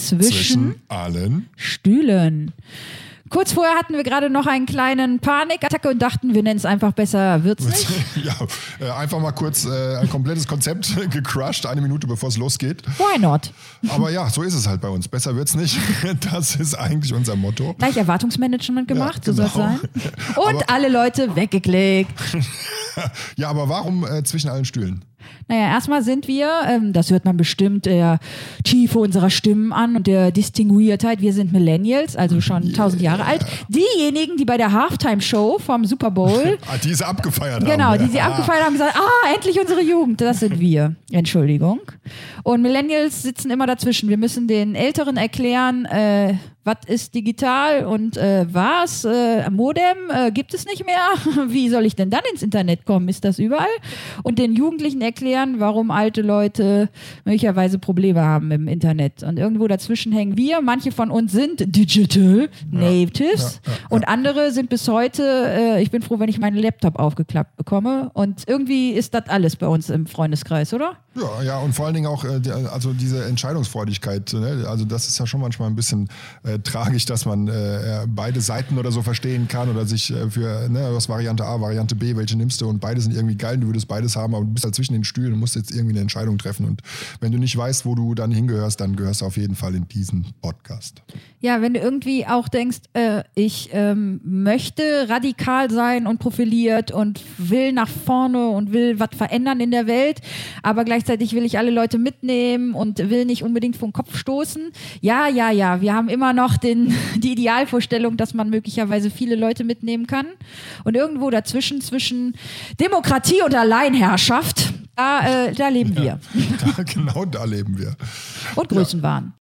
zwischen allen Stühlen. Kurz vorher hatten wir gerade noch einen kleinen Panikattacke und dachten, wir nennen es einfach besser, wird's nicht? Ja, einfach mal kurz ein komplettes Konzept gecrushed, 1 Minute bevor es losgeht. Why not? Aber ja, so ist es halt bei uns. Besser wird's nicht. Das ist eigentlich unser Motto. Gleich Erwartungsmanagement gemacht, Ja, genau. So soll es sein. Und alle Leute weggeklickt. Ja, aber warum zwischen allen Stühlen? Naja, erstmal sind wir, das hört man bestimmt der Tiefe unserer Stimmen an und der Distinguiertheit, wir sind Millennials, also schon 1000 Jahre alt. Diejenigen, die bei der Halftime-Show vom Super Bowl... die sie abgefeiert haben. Genau, die sie abgefeiert haben und gesagt, endlich unsere Jugend, das sind wir. Entschuldigung. Und Millennials sitzen immer dazwischen. Wir müssen den Älteren erklären, was ist digital und was? Modem gibt es nicht mehr? Wie soll ich denn dann ins Internet kommen? Ist das überall? Und den Jugendlichen erklären, warum alte Leute möglicherweise Probleme haben im Internet. Und irgendwo dazwischen hängen wir. Manche von uns sind Digital Natives und andere sind bis heute, ich bin froh, wenn ich meinen Laptop aufgeklappt bekomme. Und irgendwie ist das alles bei uns im Freundeskreis, oder? Ja, und vor allen Dingen auch also diese Entscheidungsfreudigkeit. Ne? Also das ist ja schon manchmal ein bisschen tragisch, dass man beide Seiten oder so verstehen kann oder sich für was Variante A, Variante B, welche nimmst du und beide sind irgendwie geil, du würdest beides haben, aber du bist halt zwischen den Stühlen und musst jetzt irgendwie eine Entscheidung treffen und wenn du nicht weißt, wo du dann hingehörst, dann gehörst du auf jeden Fall in diesen Podcast. Ja, wenn du irgendwie auch denkst, ich möchte radikal sein und profiliert und will nach vorne und will was verändern in der Welt, aber gleichzeitig will ich alle Leute mitnehmen und will nicht unbedingt vom Kopf stoßen. Ja, wir haben immer noch die Idealvorstellung, dass man möglicherweise viele Leute mitnehmen kann. Und irgendwo dazwischen, zwischen Demokratie und Alleinherrschaft, da leben wir. Genau da leben wir. Und Größenwahn.